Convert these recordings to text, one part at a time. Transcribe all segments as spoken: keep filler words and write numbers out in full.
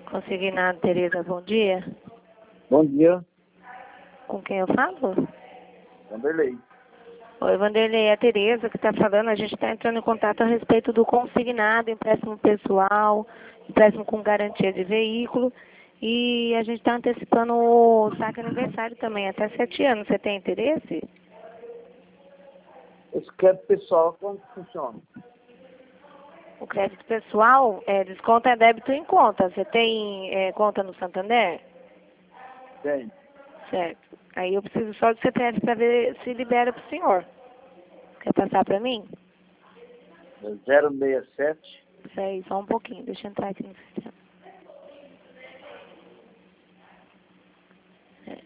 Consignado, Tereza, bom dia. Bom dia, Com quem eu falo? Vanderlei. Oi, Vanderlei, é a Tereza que está falando. A gente está entrando em contato a respeito do consignado, empréstimo pessoal, empréstimo com garantia de veículo. E a gente está antecipando o saque aniversário também, até sete anos. Você tem interesse? Esse crédito pessoal, como que funciona? O crédito pessoal, é, desconto é débito em conta. Você tem é, conta no Santander? Tem. Certo. Aí eu preciso só do C P F para ver se libera para o senhor. Quer passar para mim? É zero seis sete, Peraí, só um pouquinho. Deixa eu entrar aqui no sistema. É.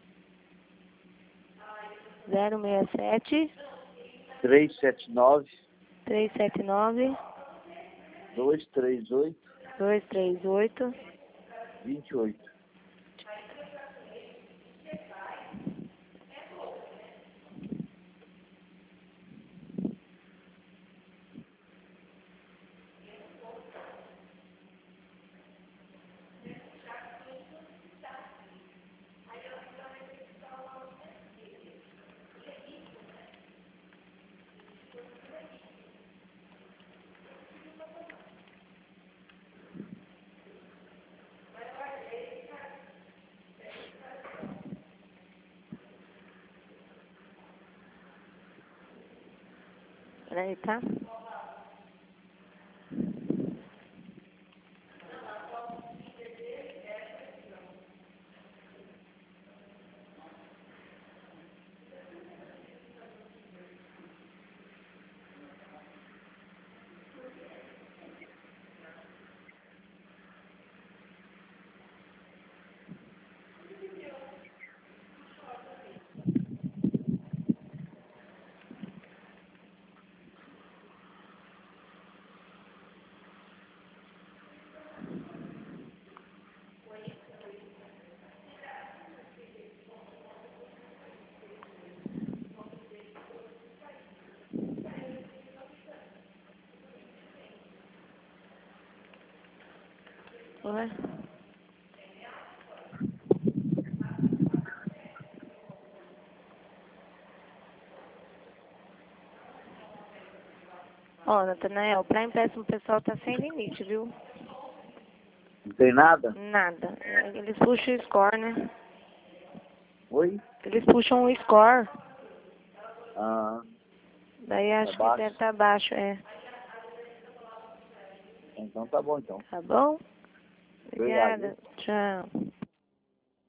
zero seis sete, três sete nove, três sete nove, dois três oito, dois três oito. dois oito. Peraí, tá? Ué? Ó, Natanael, para empréstimo pessoal tá sem limite, viu? Não tem nada? Nada. É, eles puxam o score, né? Oi? Eles puxam o score. Ah, Daí acho é que baixo? deve estar baixo, é. Então tá bom então. Tá bom? Obrigado. Obrigada. Tchau.